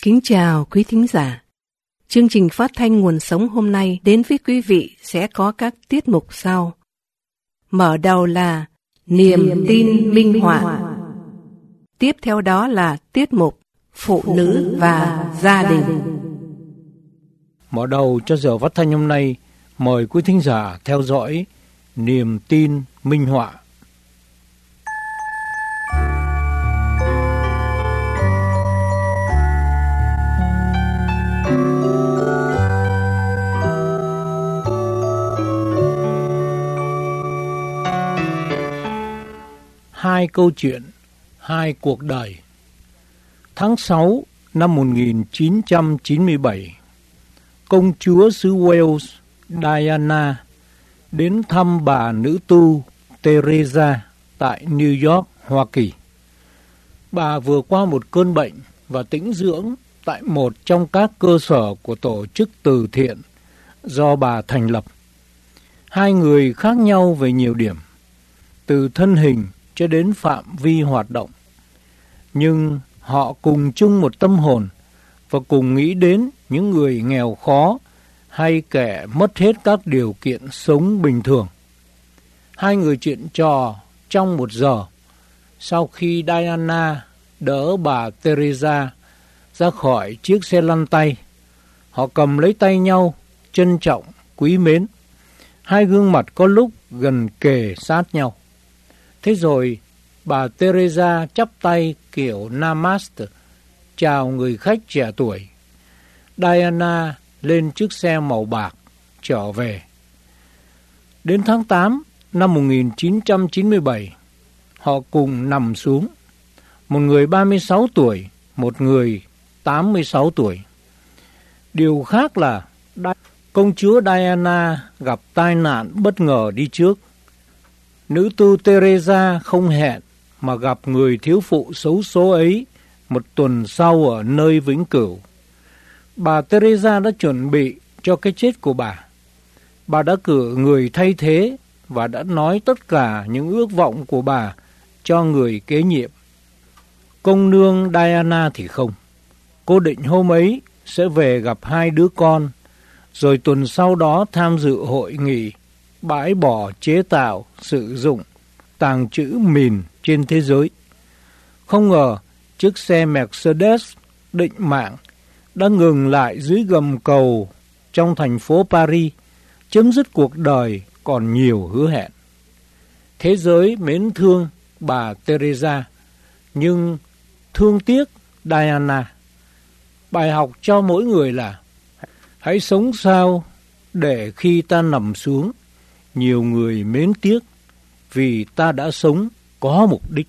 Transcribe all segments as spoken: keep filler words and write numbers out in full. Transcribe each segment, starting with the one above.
Kính chào quý thính giả. Chương trình phát thanh Nguồn Sống hôm nay đến với quý vị sẽ có các tiết mục sau. Mở đầu là Niềm, Niềm tin minh họa. Tiếp theo đó là tiết mục Phụ nữ và gia đình. Mở đầu cho giờ phát thanh hôm nay, mời quý thính giả theo dõi Niềm tin minh họa. Hai câu chuyện, hai cuộc đời. Tháng sáu năm một nghìn chín trăm chín mươi bảy, công chúa xứ Wales Diana đến thăm bà nữ tu Teresa tại New York, Hoa Kỳ. Bà vừa qua một cơn bệnh và tĩnh dưỡng tại một trong các cơ sở của tổ chức từ thiện do bà thành lập. Hai người khác nhau về nhiều điểm, từ thân hình cho đến phạm vi hoạt động. Nhưng họ cùng chung một tâm hồn và cùng nghĩ đến những người nghèo khó hay kẻ mất hết các điều kiện sống bình thường. Hai người chuyện trò trong một giờ sau khi Diana đỡ bà Teresa ra khỏi chiếc xe lăn tay. Họ cầm lấy tay nhau, trân trọng, quý mến. Hai gương mặt có lúc gần kề sát nhau. Thế rồi, bà Teresa chắp tay kiểu Namaste, chào người khách trẻ tuổi. Diana lên chiếc xe màu bạc, trở về. Đến tháng tám năm một nghìn chín trăm chín mươi bảy, họ cùng nằm xuống. Một người ba mươi sáu tuổi, một người tám mươi sáu tuổi. Điều khác là công chúa Diana gặp tai nạn bất ngờ đi trước. Nữ tu Teresa không hẹn mà gặp người thiếu phụ xấu số ấy một tuần sau ở nơi vĩnh cửu. Bà Teresa đã chuẩn bị cho cái chết của bà. Bà đã cử người thay thế và đã nói tất cả những ước vọng của bà cho người kế nhiệm. Công nương Diana thì không. Cô định hôm ấy sẽ về gặp hai đứa con, rồi tuần sau đó tham dự hội nghị bãi bỏ chế tạo, sử dụng, tàng trữ mìn trên thế giới. Không ngờ, chiếc xe Mercedes định mạng đã ngừng lại dưới gầm cầu trong thành phố Paris, chấm dứt cuộc đời còn nhiều hứa hẹn. Thế giới mến thương bà Teresa, nhưng thương tiếc Diana. Bài học cho mỗi người là hãy sống sao để khi ta nằm xuống, nhiều người mến tiếc vì ta đã sống có mục đích.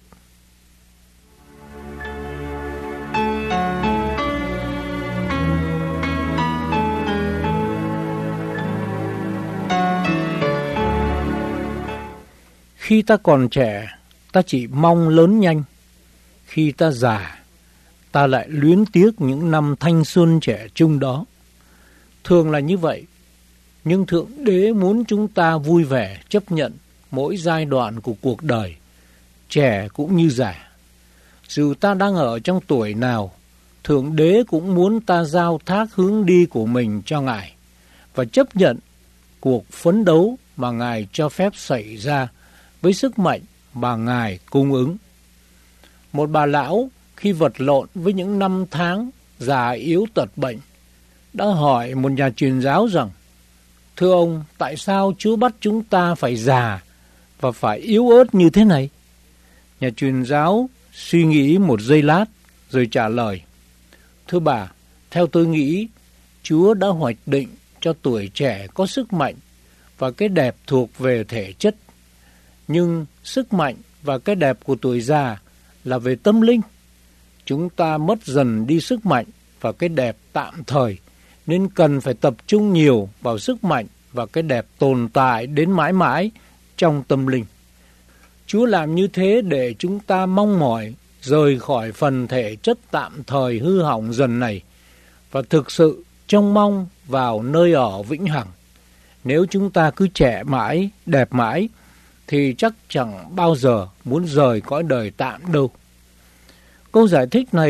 Khi ta còn trẻ, ta chỉ mong lớn nhanh. Khi ta già, ta lại luyến tiếc những năm thanh xuân trẻ trung đó. Thường là như vậy. Nhưng Thượng Đế muốn chúng ta vui vẻ chấp nhận mỗi giai đoạn của cuộc đời, trẻ cũng như già. Dù ta đang ở trong tuổi nào, Thượng Đế cũng muốn ta giao thác hướng đi của mình cho Ngài và chấp nhận cuộc phấn đấu mà Ngài cho phép xảy ra với sức mạnh mà Ngài cung ứng. Một bà lão khi vật lộn với những năm tháng già yếu tật bệnh đã hỏi một nhà truyền giáo rằng: thưa ông, tại sao Chúa bắt chúng ta phải già và phải yếu ớt như thế này? Nhà truyền giáo suy nghĩ một giây lát rồi trả lời: thưa bà, theo tôi nghĩ, Chúa đã hoạch định cho tuổi trẻ có sức mạnh và cái đẹp thuộc về thể chất. Nhưng sức mạnh và cái đẹp của tuổi già là về tâm linh. Chúng ta mất dần đi sức mạnh và cái đẹp tạm thời, nên cần phải tập trung nhiều vào sức mạnh và cái đẹp tồn tại đến mãi mãi trong tâm linh. Chúa làm như thế để chúng ta mong mỏi rời khỏi phần thể chất tạm thời hư hỏng dần này và thực sự trông mong vào nơi ở vĩnh hằng. Nếu chúng ta cứ trẻ mãi, đẹp mãi, thì chắc chẳng bao giờ muốn rời cõi đời tạm đâu. Câu giải thích này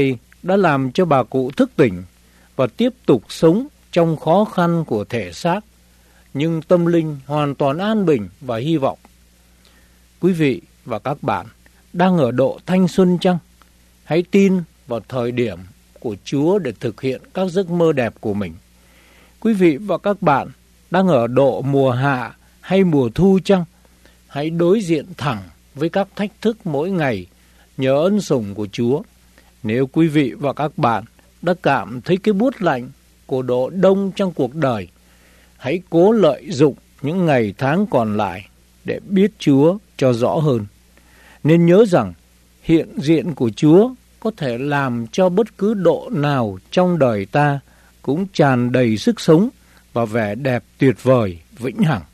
đã làm cho bà cụ thức tỉnh và tiếp tục sống trong khó khăn của thể xác, nhưng tâm linh hoàn toàn an bình và hy vọng. Quý vị và các bạn đang ở độ thanh xuân chăng? Hãy tin vào thời điểm của Chúa để thực hiện các giấc mơ đẹp của mình. Quý vị và các bạn đang ở độ mùa hạ hay mùa thu chăng? Hãy đối diện thẳng với các thách thức mỗi ngày nhờ ân sủng của Chúa. Nếu quý vị và các bạn đã cảm thấy cái buốt lạnh của độ đông trong cuộc đời, hãy cố lợi dụng những ngày tháng còn lại để biết Chúa cho rõ hơn. Nên nhớ rằng hiện diện của Chúa có thể làm cho bất cứ độ nào trong đời ta cũng tràn đầy sức sống và vẻ đẹp tuyệt vời vĩnh hằng.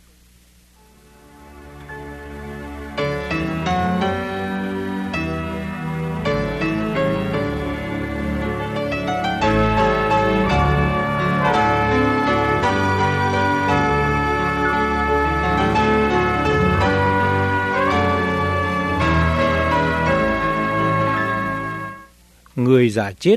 Người giả chết.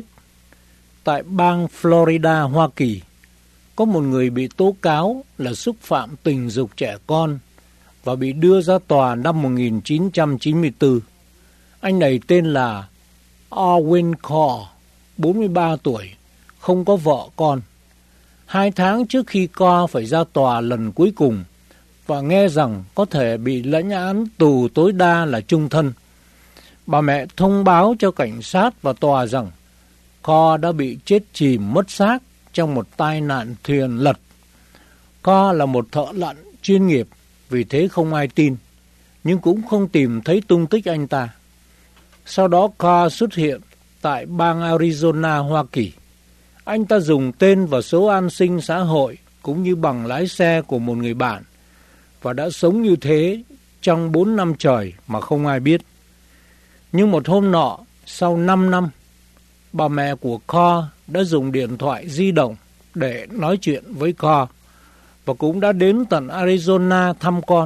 Tại bang Florida, Hoa Kỳ, có một người bị tố cáo là xúc phạm tình dục trẻ con và bị đưa ra tòa năm một nghìn chín trăm chín mươi tư. Anh này tên là Owen Carr, bốn mươi ba tuổi, không có vợ con. Hai tháng trước khi Carr phải ra tòa lần cuối cùng và nghe rằng có thể bị lãnh án tù tối đa là chung thân, bà mẹ thông báo cho cảnh sát và tòa rằng Carr đã bị chết chìm mất xác trong một tai nạn thuyền lật. Carr là một thợ lặn chuyên nghiệp, vì thế không ai tin, nhưng cũng không tìm thấy tung tích anh ta. Sau đó Carr xuất hiện tại bang Arizona, Hoa Kỳ. Anh ta dùng tên và số an sinh xã hội cũng như bằng lái xe của một người bạn và đã sống như thế trong bốn năm trời mà không ai biết. Nhưng một hôm nọ, sau năm năm, bà mẹ của Carr đã dùng điện thoại di động để nói chuyện với Carr và cũng đã đến tận Arizona thăm con.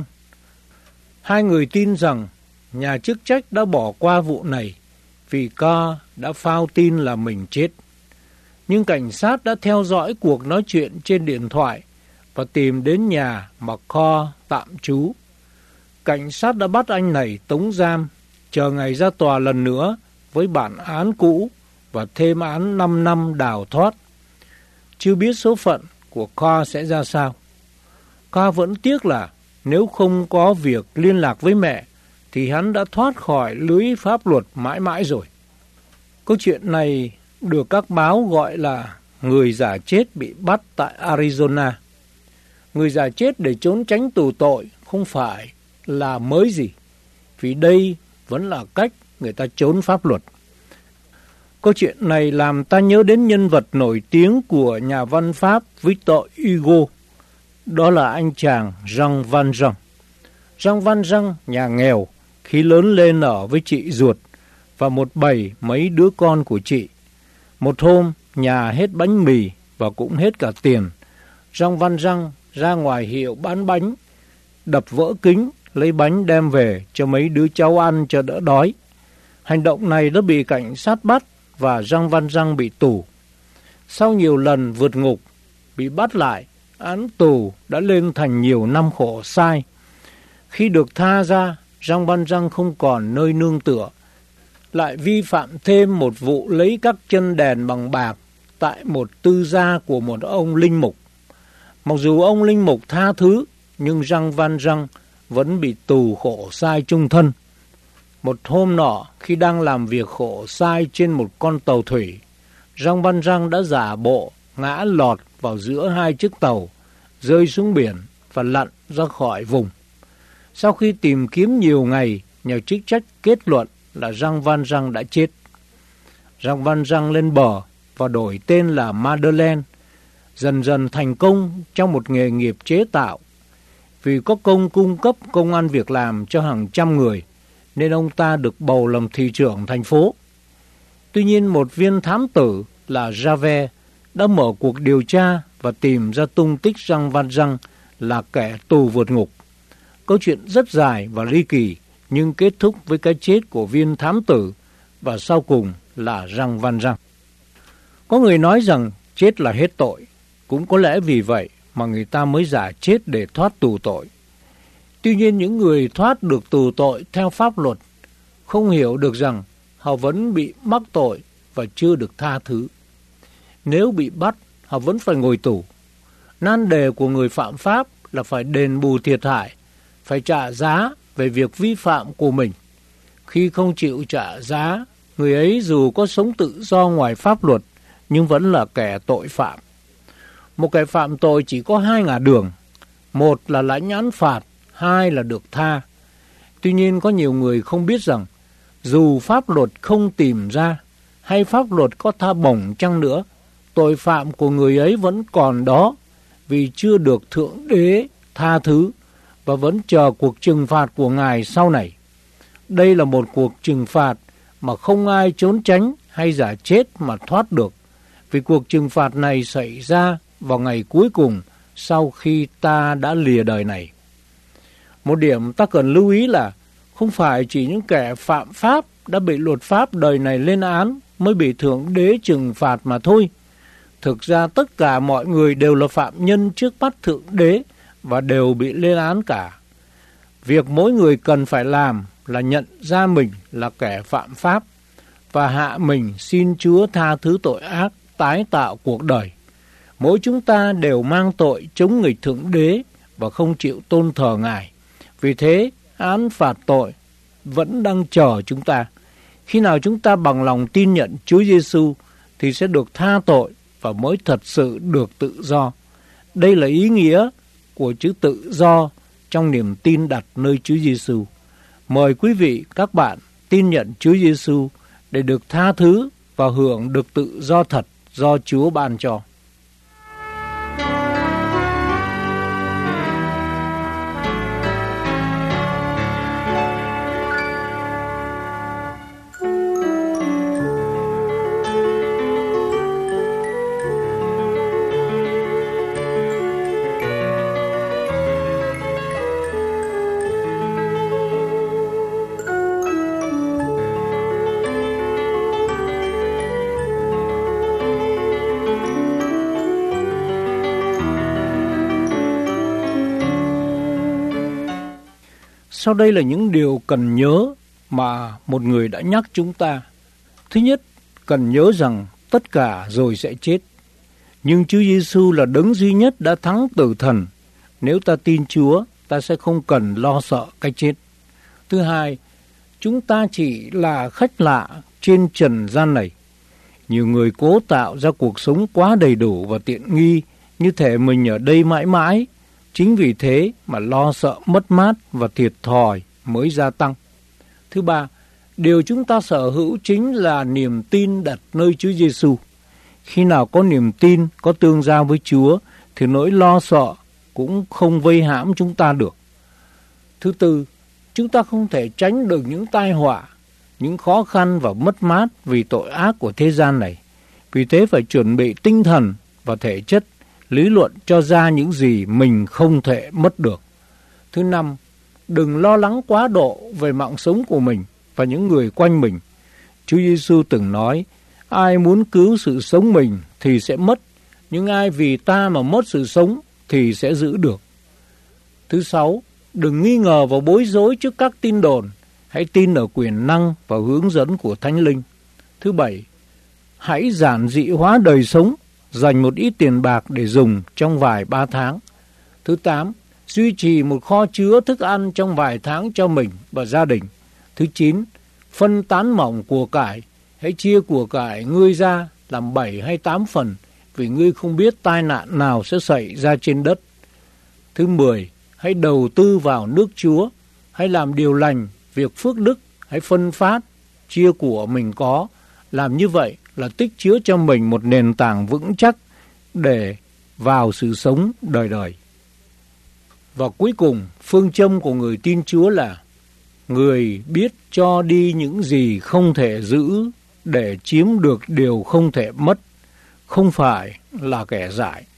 Hai người tin rằng nhà chức trách đã bỏ qua vụ này vì Carr đã phao tin là mình chết. Nhưng cảnh sát đã theo dõi cuộc nói chuyện trên điện thoại và tìm đến nhà mà Carr tạm trú. Cảnh sát đã bắt anh này tống giam, chờ ngày ra tòa lần nữa với bản án cũ và thêm án năm năm đào thoát. Chưa biết số phận của Carr sẽ ra sao. Carr vẫn tiếc là nếu không có việc liên lạc với mẹ thì hắn đã thoát khỏi lưới pháp luật mãi mãi rồi. Câu chuyện này được các báo gọi là người giả chết bị bắt tại Arizona. Người giả chết để trốn tránh tù tội không phải là mới gì, vì đây vẫn là cách người ta trốn pháp luật. Câu chuyện này làm ta nhớ đến nhân vật nổi tiếng của nhà văn Pháp Victor Hugo. Đó là anh chàng Jean Valjean. Jean Valjean, nhà nghèo, khi lớn lên ở với chị ruột và một bầy mấy đứa con của chị. Một hôm, nhà hết bánh mì và cũng hết cả tiền. Jean Valjean ra ngoài hiệu bán bánh, đập vỡ kính, lấy bánh đem về cho mấy đứa cháu ăn cho đỡ đói. Hành động này đã bị cảnh sát bắt và Jean Valjean bị tù. Sau nhiều lần vượt ngục, bị bắt lại, án tù đã lên thành nhiều năm khổ sai. Khi được tha ra, Jean Valjean không còn nơi nương tựa, lại vi phạm thêm một vụ lấy các chân đèn bằng bạc tại một tư gia của một ông linh mục. Mặc dù ông linh mục tha thứ, nhưng Jean Valjean vẫn bị tù khổ sai chung thân. Một hôm nọ, khi đang làm việc khổ sai trên một con tàu thủy, Jean Valjean đã giả bộ ngã lọt vào giữa hai chiếc tàu, rơi xuống biển và lặn ra khỏi vùng. Sau khi tìm kiếm nhiều ngày, nhà chức trách kết luận là Jean Valjean đã chết. Jean Valjean lên bờ và đổi tên là Madeleine, dần dần thành công trong một nghề nghiệp chế tạo. Vì có công cung cấp công ăn việc làm cho hàng trăm người, nên ông ta được bầu làm thị trưởng thành phố. Tuy nhiên, một viên thám tử là Javert đã mở cuộc điều tra và tìm ra tung tích Jean Valjean là kẻ tù vượt ngục. Câu chuyện rất dài và ly kỳ, nhưng kết thúc với cái chết của viên thám tử và sau cùng là Jean Valjean. Có người nói rằng chết là hết tội. Cũng có lẽ vì vậy mà người ta mới giả chết để thoát tù tội. Tuy nhiên những người thoát được tù tội theo pháp luật không hiểu được rằng họ vẫn bị mắc tội và chưa được tha thứ. Nếu bị bắt, họ vẫn phải ngồi tù. Nan đề của người phạm pháp là phải đền bù thiệt hại, phải trả giá về việc vi phạm của mình. Khi không chịu trả giá, người ấy dù có sống tự do ngoài pháp luật nhưng vẫn là kẻ tội phạm. Một kẻ phạm tội chỉ có hai ngả đường, một là lãnh án phạt, hai là được tha. Tuy nhiên có nhiều người không biết rằng dù pháp luật không tìm ra hay pháp luật có tha bổng chăng nữa, tội phạm của người ấy vẫn còn đó vì chưa được Thượng Đế tha thứ và vẫn chờ cuộc trừng phạt của Ngài sau này. Đây là một cuộc trừng phạt mà không ai trốn tránh hay giả chết mà thoát được, vì cuộc trừng phạt này xảy ra vào ngày cuối cùng sau khi ta đã lìa đời này. Một điểm ta cần lưu ý là không phải chỉ những kẻ phạm pháp đã bị luật pháp đời này lên án mới bị Thượng Đế trừng phạt mà thôi. Thực ra tất cả mọi người đều là phạm nhân trước mắt Thượng Đế và đều bị lên án cả. Việc mỗi người cần phải làm là nhận ra mình là kẻ phạm pháp và hạ mình xin Chúa tha thứ tội ác, tái tạo cuộc đời. Mỗi chúng ta đều mang tội chống nghịch Thượng Đế và không chịu tôn thờ Ngài. Vì thế, án phạt tội vẫn đang chờ chúng ta. Khi nào chúng ta bằng lòng tin nhận Chúa Giêsu thì sẽ được tha tội và mới thật sự được tự do. Đây là ý nghĩa của chữ tự do trong niềm tin đặt nơi Chúa Giêsu. Mời quý vị các bạn tin nhận Chúa Giêsu để được tha thứ và hưởng được tự do thật do Chúa ban cho. Sau đây là những điều cần nhớ mà một người đã nhắc chúng ta. Thứ nhất, cần nhớ rằng tất cả rồi sẽ chết. Nhưng Chúa Giêsu là đấng duy nhất đã thắng tử thần. Nếu ta tin Chúa, ta sẽ không cần lo sợ cái chết. Thứ hai, chúng ta chỉ là khách lạ trên trần gian này. Nhiều người cố tạo ra cuộc sống quá đầy đủ và tiện nghi, như thể mình ở đây mãi mãi. Chính vì thế mà lo sợ mất mát và thiệt thòi mới gia tăng. Thứ ba, điều chúng ta sở hữu chính là niềm tin đặt nơi Chúa Giêsu. Khi nào có niềm tin, có tương giao với Chúa, thì nỗi lo sợ cũng không vây hãm chúng ta được. Thứ tư, chúng ta không thể tránh được những tai họa, những khó khăn và mất mát vì tội ác của thế gian này. Vì thế phải chuẩn bị tinh thần và thể chất, lý luận cho ra những gì mình không thể mất được. Thứ năm, đừng lo lắng quá độ về mạng sống của mình và những người quanh mình. Chúa Giêsu từng nói, ai muốn cứu sự sống mình thì sẽ mất, nhưng ai vì ta mà mất sự sống thì sẽ giữ được. Thứ sáu, đừng nghi ngờ và bối rối trước các tin đồn, hãy tin ở quyền năng và hướng dẫn của Thánh Linh. Thứ bảy, hãy giản dị hóa đời sống, dành một ít tiền bạc để dùng trong vài ba tháng. Thứ tám, duy trì một kho chứa thức ăn trong vài tháng cho mình và gia đình. Thứ chín, phân tán mỏng của cải, hãy chia của cải ngươi ra làm bảy hay tám phần, vì ngươi không biết tai nạn nào sẽ xảy ra trên đất. Thứ mười, hãy đầu tư vào nước Chúa, hãy làm điều lành, việc phước đức, hãy phân phát, chia của mình có. Làm như vậy là tích chứa cho mình một nền tảng vững chắc để vào sự sống đời đời. Và cuối cùng, phương châm của người tin Chúa là người biết cho đi những gì không thể giữ để chiếm được điều không thể mất, không phải là kẻ dại.